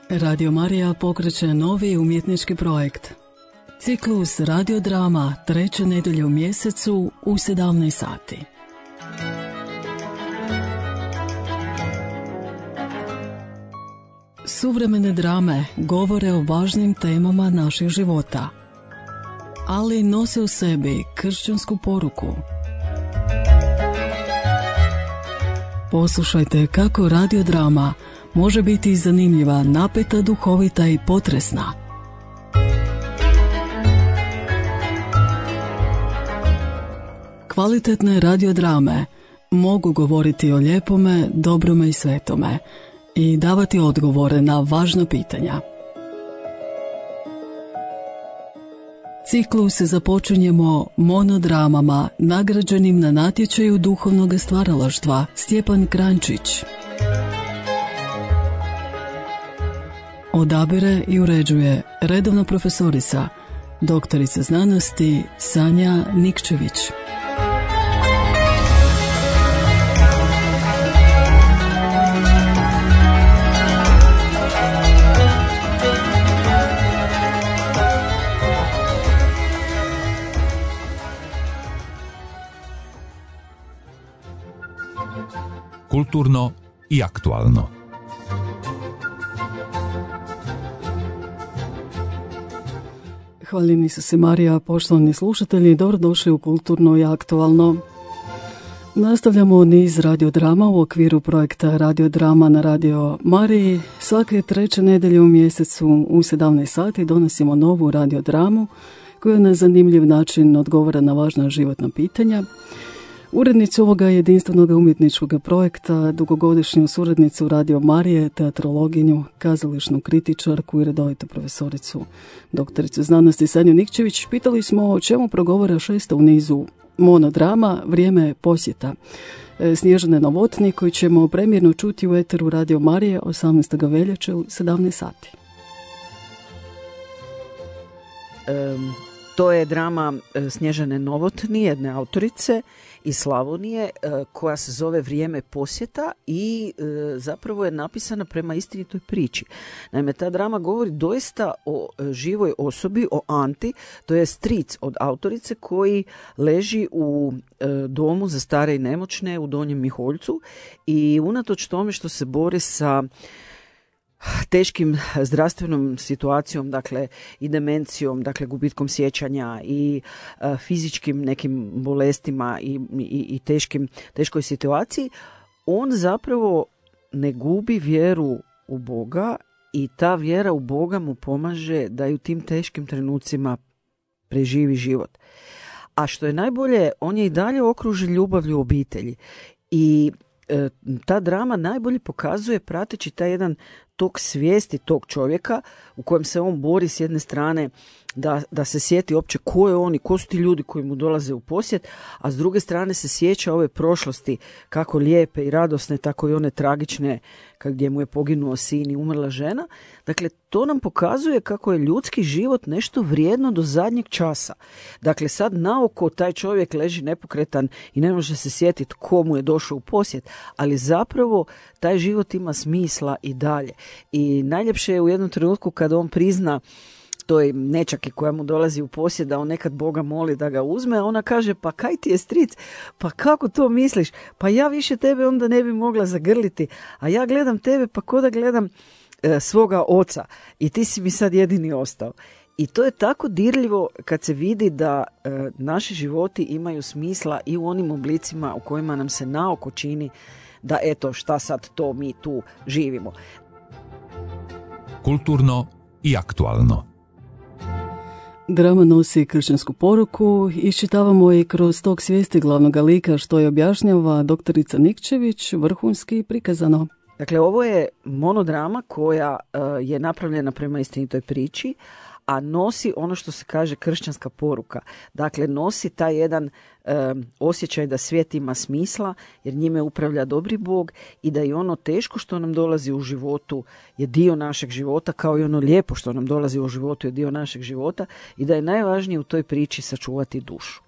Radio Marija pokreće novi umjetnički projekt. Ciklus radiodrama treće nedjelje u mjesecu u 17 sati. Suvremene drame govore o važnim temama naših života, ali nose u sebi kršćansku poruku. Poslušajte kako radiodrama može biti zanimljiva, napeta, duhovita i potresna. Kvalitetne radiodrame mogu govoriti o lijepome, dobrome i svetome i davati odgovore na važna pitanja. Ciklus započinjemo monodramama nagrađenim na natječaju duhovnog stvaralaštva Stjepan Krančić. Odabire i uređuje redovna profesorica, doktorica znanosti Sanja Nikčević. Kulturno i aktualno. Hvaljeni Isuse Marija, poštovani slušatelji, dobrodošli u Kulturno i aktualno. Nastavljamo niz radiodrama u okviru projekta Radiodrama na Radio Mariji. Svake treće nedjelje u mjesecu u 17 sati donosimo novu radiodramu koja na zanimljiv način odgovara na važna životna pitanja. Urednicu ovoga jedinstvenog umjetničkog projekta, dugogodišnju suradnicu Radio Marije, teatrologinju, kazališnu kritičarku i redovitu profesoricu, doktoricu znanosti Sanju Nikčević, pitali smo o čemu progovara šesta u nizu monodrama Vrijeme posjeta Snježane Novotni, koju ćemo premijerno čuti u eteru Radio Marije 18. veljače u 17 sati. To je drama Snježane Novotni, jedne autorice iz Slavonije, koja se zove Vrijeme posjeta i zapravo je napisana prema istinitoj priči. Naime, ta drama govori doista o živoj osobi, o Anti, to je stric od autorice koji leži u domu za stare i nemoćne u Donjem Miholjcu i unatoč tome što se bori sa teškim zdravstvenom situacijom, dakle i demencijom, dakle gubitkom sjećanja i fizičkim nekim bolestima i teškoj situaciji, on zapravo ne gubi vjeru u Boga i ta vjera u Boga mu pomaže da i u tim teškim trenucima preživi život. A što je najbolje, on je i dalje okružen ljubavlju u obitelji i ta drama najbolje pokazuje, prateći taj jedan tok svijesti tog čovjeka u kojem se on bori s jedne strane da se sjeti uopće ko je on i ko su ti ljudi koji mu dolaze u posjet, a s druge strane se sjeća ove prošlosti, kako lijepe i radosne, tako i one tragične, gdje mu je poginuo sin i umrla žena. Dakle, to nam pokazuje kako je ljudski život nešto vrijedno do zadnjeg časa. Dakle, sad naoko taj čovjek leži nepokretan i ne može se sjetiti ko mu je došao u posjet, ali zapravo taj život ima smisla i dalje. I najljepše je u jednom trenutku kad on prizna toj nečaki koja mu dolazi u posjed, da on nekad Boga moli da ga uzme, a ona kaže, pa kaj ti je stric, pa kako to misliš, pa ja više tebe onda ne bi mogla zagrliti, a ja gledam tebe pa ko da gledam svoga oca i ti si mi sad jedini ostao. I to je tako dirljivo kad se vidi da naši životi imaju smisla i u onim oblicima u kojima nam se naoko čini da eto šta sad to mi tu živimo. Kulturno i aktualno. Drama nosi kršćansku poruku, iščitavamo i kroz tok svijesti glavnog lika što je objašnjava doktorica Nikčević, vrhunski prikazano. Dakle, ovo je monodrama koja je napravljena prema istinitoj priči, a nosi ono što se kaže kršćanska poruka. Dakle, nosi taj jedan osjećaj da svijet ima smisla, jer njime upravlja dobri Bog i da i ono teško što nam dolazi u životu je dio našeg života, kao i ono lijepo što nam dolazi u životu je dio našeg života i da je najvažnije u toj priči sačuvati dušu.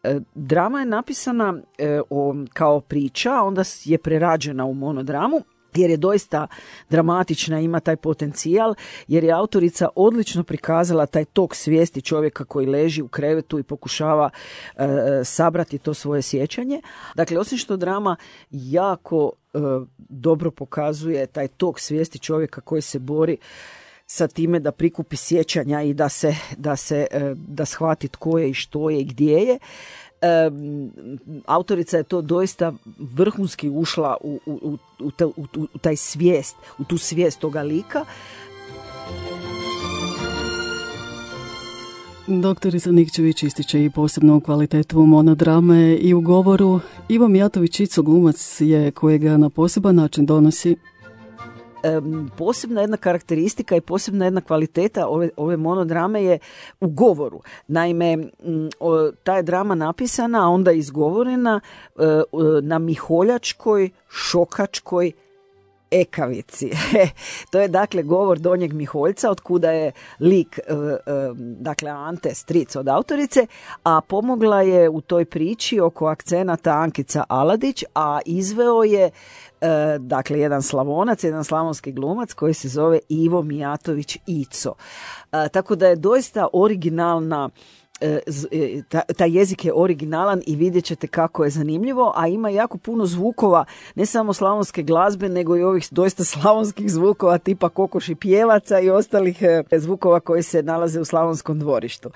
Drama je napisana kao priča, onda je prerađena u monodramu jer je doista dramatična, ima taj potencijal, jer je autorica odlično prikazala taj tok svijesti čovjeka koji leži u krevetu i pokušava sabrati to svoje sjećanje. Dakle, osim što drama jako dobro pokazuje taj tok svijesti čovjeka koji se bori sa time da prikupi sjećanja i da shvati tko je i što je i gdje je. Autorica je to doista vrhunski ušla u taj svijest, u tu svijest toga lika. Doktorica Nikčević ističe i posebnu kvalitetu monodrame i u govoru. Ivo Mijatović-Ico glumac je kojega na poseban način donosi. Posebna jedna karakteristika i posebna jedna kvaliteta ove monodrame je u govoru. Naime, ta je drama napisana, a onda izgovorena na miholjačkoj, šokačkoj ekavici. To je dakle govor Donjeg Miholjca, od kuda je lik dakle Ante, stric od autorice, a pomogla je u toj priči oko akcenata Ankica Aladić, a izveo je dakle jedan Slavonac, jedan slavonski glumac koji se zove Ivo Mijatović-Ico. Tako da je doista originalna, taj jezik je originalan i vidjet ćete kako je zanimljivo, a ima jako puno zvukova, ne samo slavonske glazbe, nego i ovih doista slavonskih zvukova tipa kokoši pjevaca i ostalih zvukova koji se nalaze u Slavonskom dvorištu.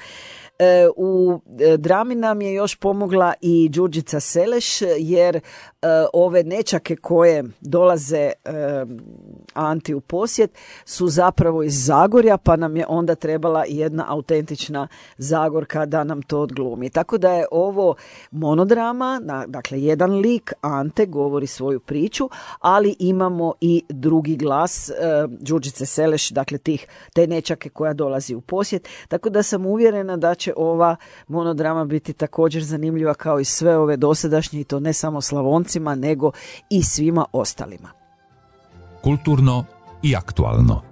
U drami nam je još pomogla i Đurđica Seleš, jer ove nečake koje dolaze Anti u posjet su zapravo iz Zagorja, pa nam je onda trebala i jedna autentična Zagorka da nam to odglumi. Tako da je ovo monodrama, dakle jedan lik, Ante, govori svoju priču, ali imamo i drugi glas Đurđice Seleš, dakle te nečake koja dolazi u posjet. Tako da sam uvjerena da će ova monodrama biti također zanimljiva kao i sve ove dosadašnje, i to ne samo Slavoncima, nego i svima ostalima. Kulturno i aktualno.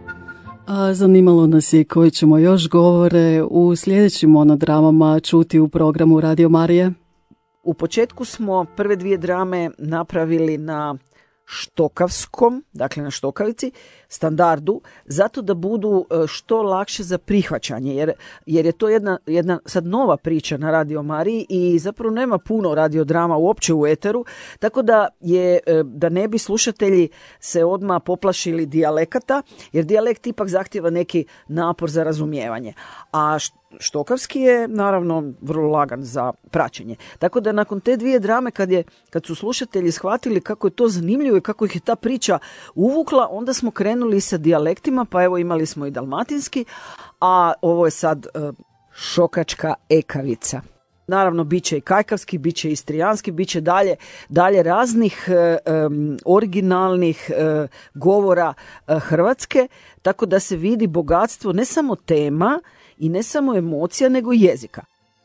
A zanimalo nas je koji ćemo još govore u sljedećim monodramama čuti u programu Radio Marije. U početku smo prve dvije drame napravili na štokavskom, dakle na štokavici, standardu, zato da budu što lakše za prihvaćanje, jer je to jedna sad nova priča na Radio Mariji i zapravo nema puno radiodrama uopće u eteru, tako da ne bi slušatelji se odmah poplašili dijalekata, jer dijalekt ipak zahtjeva neki napor za razumijevanje, a štokavski je naravno vrlo lagan za praćenje. Tako da nakon te dvije drame, kad su slušatelji shvatili kako je to zanimljivo i kako ih je ta priča uvukla, onda smo krenuli sa dijalektima, pa evo imali smo i dalmatinski, a ovo je sad šokačka ekavica. Naravno, bit će i kajkavski, bit će i istrijanski, bit će dalje raznih originalnih govora Hrvatske, tako da se vidi bogatstvo ne samo tema i ne samo emocija, nego i jezika.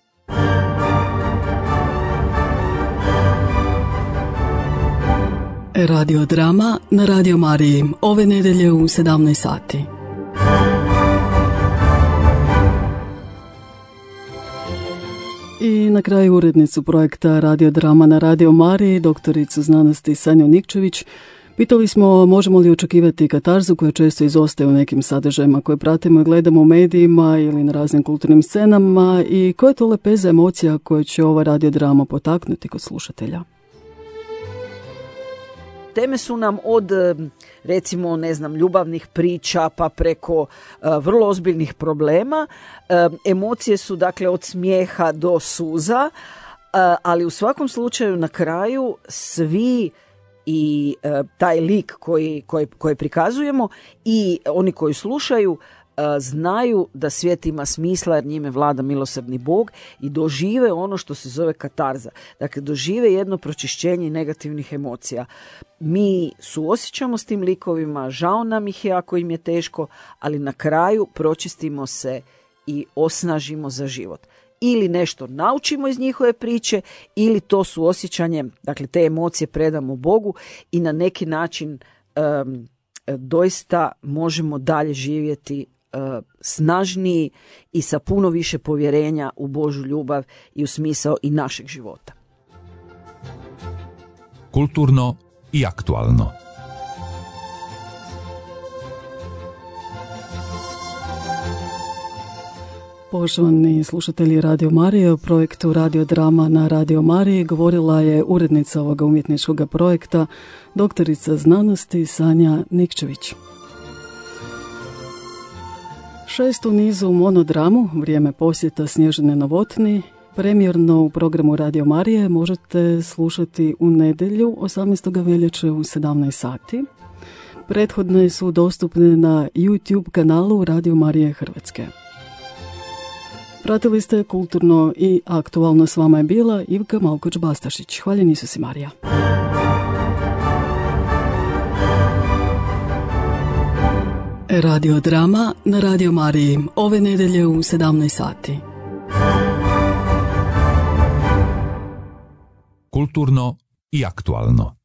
Radiodrama na Radio Mariji, ove nedjelje u 17 sati. I na kraju urednicu projekta Radiodrama na Radio Mariji, doktoricu znanosti Sanju Nikčević, pitali smo možemo li očekivati katarzu koja često izostaje u nekim sadržajima koje pratimo i gledamo u medijima ili na raznim kulturnim scenama, i koja je to lepeza emocija koje će ova radiodrama potaknuti kod slušatelja. Teme su nam od, recimo, ljubavnih priča pa preko vrlo ozbiljnih problema. Emocije su, dakle, od smijeha do suza, ali u svakom slučaju na kraju svi i taj lik koji prikazujemo i oni koji slušaju znaju da svijet ima smisla jer njime vlada milosrdni Bog i dožive ono što se zove katarza. Dakle, dožive jedno pročišćenje negativnih emocija. Mi suosjećamo s tim likovima, žao nam ih je ako im je teško, ali na kraju pročistimo se i osnažimo za život. Ili nešto naučimo iz njihove priče, ili to suosjećanje, dakle te emocije predamo Bogu i na neki način doista možemo dalje živjeti snažniji i sa puno više povjerenja u Božju ljubav i u smisao i našeg života. Kulturno i aktualno. Poštovani slušatelji Radio Marije, o projektu radiodrama na Radio Mariji govorila je urednica ovoga umjetničkog projekta, doktorica znanosti Sanja Nikčević. 6. nizu monodramu Vrijeme posjeta Snježane Novotni premijerno u programu Radio Marije možete slušati u nedjelju 18. veljače u 17 sati. Prethodne su dostupne na YouTube kanalu Radio Marije Hrvatske. Pratili ste Kulturno i aktualno, s vama je bila Ivka Malkoč-Bastašić. Hvaljen Isus i Marija. Radiodrama na Radio Mariji ove nedjelje u 17 sati. Kulturno i aktualno.